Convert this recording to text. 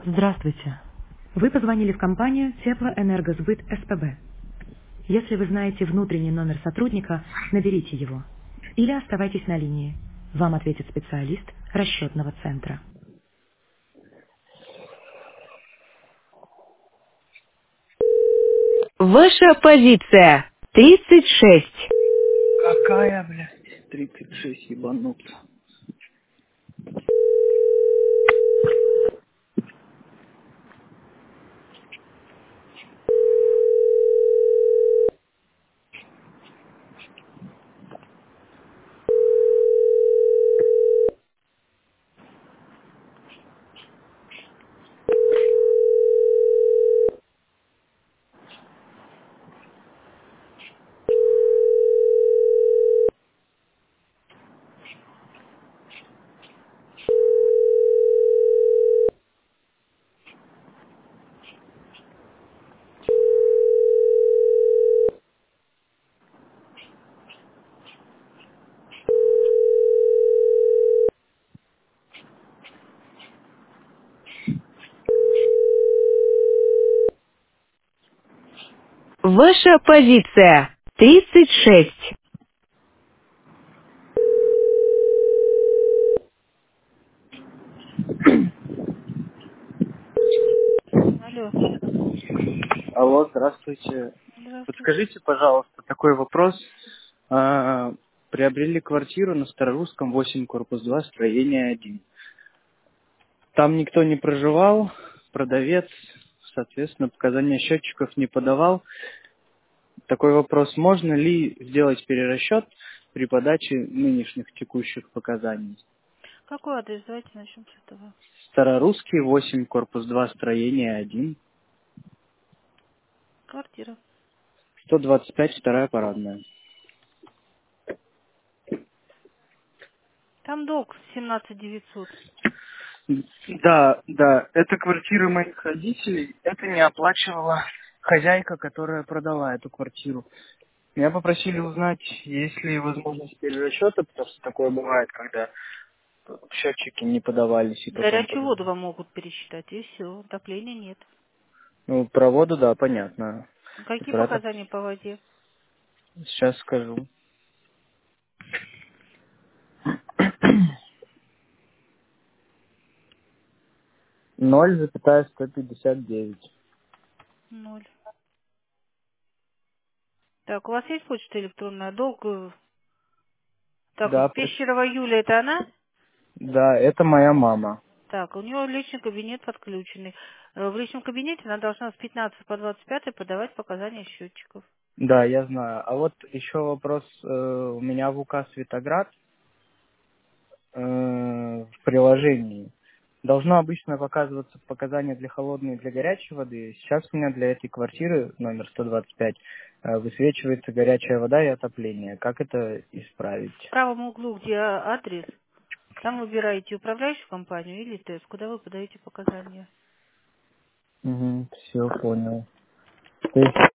Здравствуйте. Вы позвонили в компанию Теплоэнергосбыт СПБ. Если вы знаете внутренний номер сотрудника, наберите его. Или оставайтесь на линии. Вам ответит специалист расчетного центра. Ваша позиция 36. Какая, блядь? 36 ебануться. Ваша позиция 36. Алло, Алло, здравствуйте. здравствуйте. Подскажите, пожалуйста, такой вопрос. А, Приобрели квартиру на Старорусском 8, корпус 2, строение 1. Там никто не проживал, продавец, соответственно, показания счетчиков не подавал. Такой вопрос, можно ли сделать перерасчет при подаче нынешних текущих показаний? Какой адрес? Давайте начнем с этого. Старорусский 8, корпус 2, строение 1, Квартира. 125, вторая парадная. Там долг 17 900. Да, да, это квартира моих родителей. Это не оплачивала хозяйка, которая продала эту квартиру. Меня попросили узнать, есть ли возможность перерасчета, потому что такое бывает, когда счетчики не подавались и потом Горячую воду подавали. вам могут пересчитать, и все. Отопления нет. Ну, про воду, да, понятно. И Какие про это показания по воде? сейчас скажу. 0,159. Ноль. Так, у вас есть почта электронная? Долг... Так, Да, Пещерова Юля, это она? да, это моя мама. Так, у нее личный кабинет подключенный. В личном кабинете она должна с 15 по 25 подавать показания счетчиков. Да, я знаю. А вот еще вопрос. У меня в УК Светоград в приложении должно обычно показываться показания для холодной и для горячей воды. Сейчас у меня для этой квартиры номер 125 высвечивается горячая вода и отопление. Как это исправить? В правом углу, где адрес, там выбираете управляющую компанию или ТЭС, куда вы подаете показания. Угу, все понял. То есть